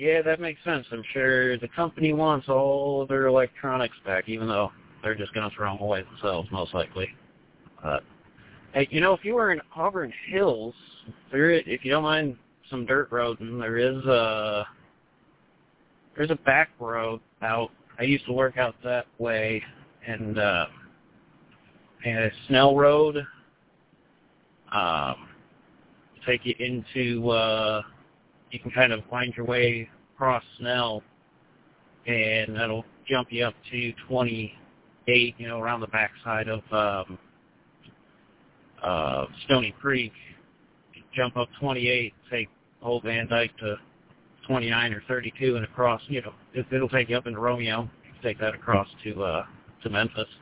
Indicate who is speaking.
Speaker 1: Yeah, that makes sense. I'm sure the company wants all of their electronics back, even though they're just going to throw them away themselves, most likely. Hey, if you were in Auburn Hills, if you don't mind some dirt roading, there's a back road out. I used to work out that way, and Snell Road. Take you into, you can kind of wind your way across Snell, and that'll jump you up to 28, around the backside of Stony Creek. Jump up 28, take Old Van Dyke to 29 or 32, and across, it'll take you up into Romeo. Take that across to Memphis.